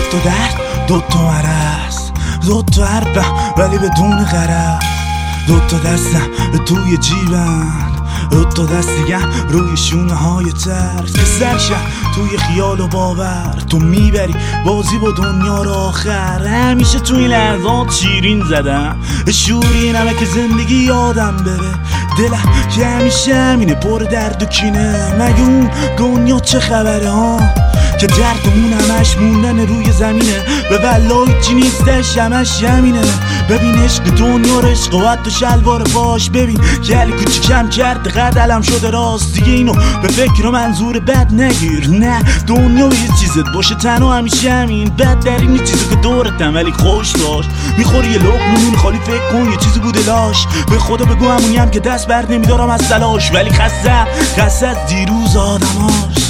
تا درد، دوتا مرض، دوتا حرفم ولی بدون غرض، دوتا دستم توی جیبم، دوتا دست دیگه روی شونه های ترس که سرشم توی خیال و باور. تو میبری بازی با دنیا رو آخر. همیشه توی لحظات شیرین زدم شوری نمه که زندگی یادم بره. دلم که همیشه همینه پر درد و کینه. مگه اون دنیا چه خبره ها که دردمون همش موندن روی زمینه. به والله چی نیستش همش همینه. ببین عشق دنیا رو عشق و حتی شلوار پاش. ببین گل کوچیکم کرده قدلم شده راست. دیگه اینو به فکر و منظور بد نگیر. نه دنیا یه چیزت باشه تنها همیشه همین. بد در این چیزی که دورتم ولی خوش باش. میخوری یه لقمه نون خالی فکر کن یه چیزی بوده لاش. به خدا بگو همونیم که دست بر نمیدارم از تلاش. ولی خسته از دیروز آدماش.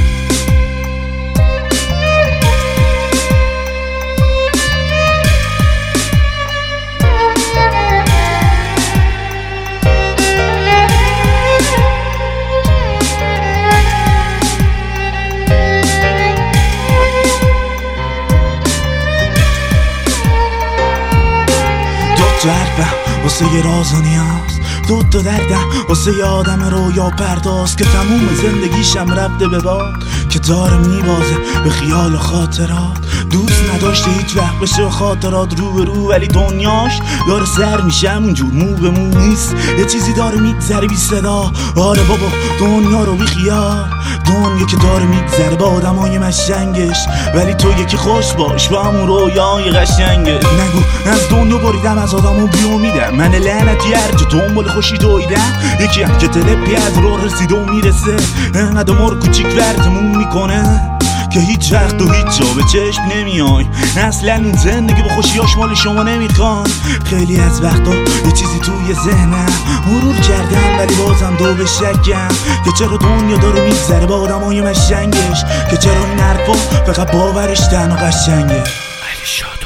دوتا حرفم واسه یه راز و نیاز، دوتا دردم واسه یه آدم رویا پرداز که تموم زندگیشم رفته به باد. که داره میبازه به خیال و خاطرات. دوست نداشته هیچ وقت بشه خاطرات رو به رو. ولی دنیاش داره سر میشه همونجور مو به مو نیست. یه چیزی داره میگذره بی صدا. آره بابا دنیا رو بی خیال. دنیا که داره میگذره با آدمای مشنگش. ولی تو یکی خوش باش با همون رویای قشنگه. نگو از دنیا بریدم از آدمو بیامیدم. من لعنتی هر جا دنبال خوشی دویدم. یکی هم که تلپی از رو رسید و میرسه. انقدر ما رو کوچیک ورتمون میکنه که هیچ وقت و هیچ جا به چشم نمیای. اصلا این زندگی با خوشیاش مال شما نمیخوان. خیلی از وقتا یه چیزی توی ذهنم مرور کردم ولی بازم دو به شکم که چرا دنیا داره میگذره با آدمای مشنگش. که چرا این حرفا فقط باورش تنها قشنگه.